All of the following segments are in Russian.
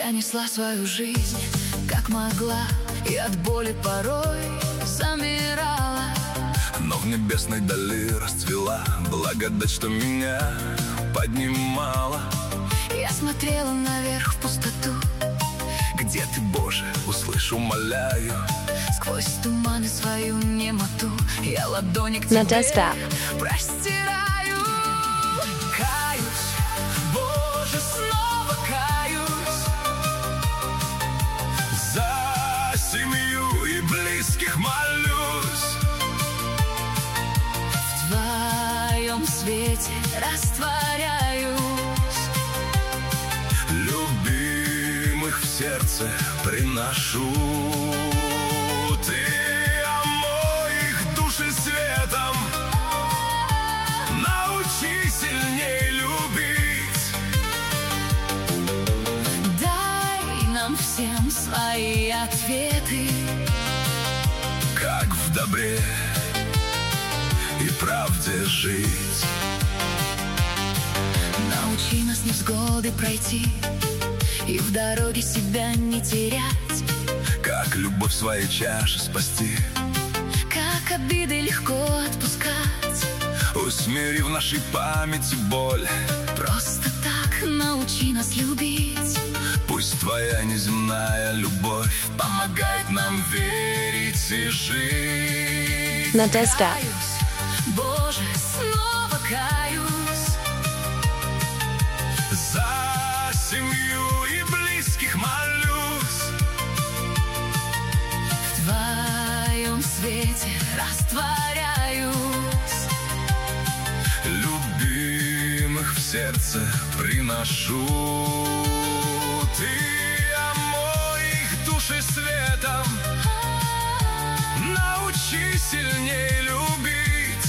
Я несла свою жизнь, как могла, и от боли порой замирала. Но в небесной дали расцвела благодать, что меня поднимала. Я смотрела наверх в пустоту. Где ты, Боже, услышь, умоляю. Сквозь туманы свою немоту я ладони к тебе простираю. Каюсь, Боже, снова каюсь. За семью и близких молюсь. В Твоем свете растворяюсь. Любимых в сердце приношу. Ты омой их души светом, научи сильней любить. Дай нам всем свои ответы, как в добре и правде жить. научи нас невзгоды пройти и в дороге себя не терять. Как любовь в своей чаше спасти, Как обиды легко отпускать. усмири в нашей памяти боль. Просто так научи нас любить. Пусть Твоя неземная любовь помогает нам верить и жить. Каюсь, Боже, снова каюсь. За семью и близких молюсь. В Твоем свете растворяюсь. Любимых в сердце приношу. Ты омой их души светом, научи сильней любить.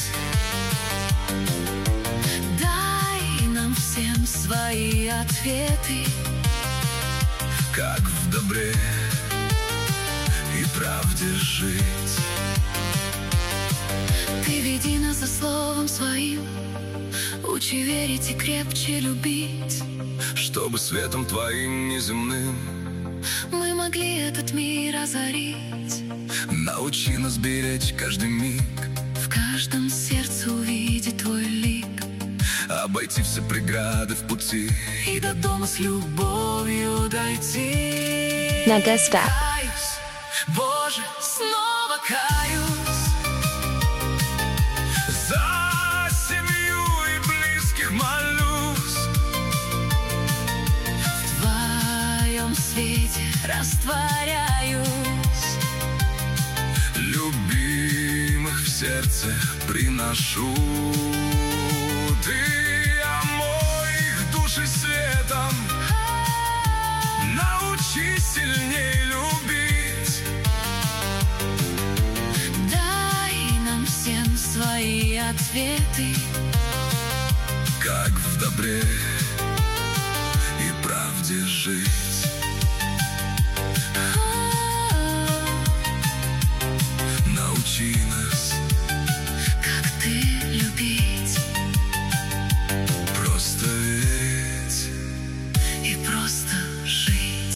Дай нам всем свои ответы, Как в добре и правде жить. Ты веди нас за словом своим, учи верить и крепче любить. Чтобы светом Твоим неземным Мы могли этот мир озарить. научи нас беречь каждый миг, В каждом сердце увидеть Твой лик. обойти все преграды в пути И до дома с любовью дойти. Надеста. Каюсь, Боже, снова каюсь. за семью и близких молюсь. В Твоем свете растворяюсь. Любимых в сердце приношу. Ты омой их души светом, научи сильней любить. Дай нам всем свои ответы, Как в добре и правде жить.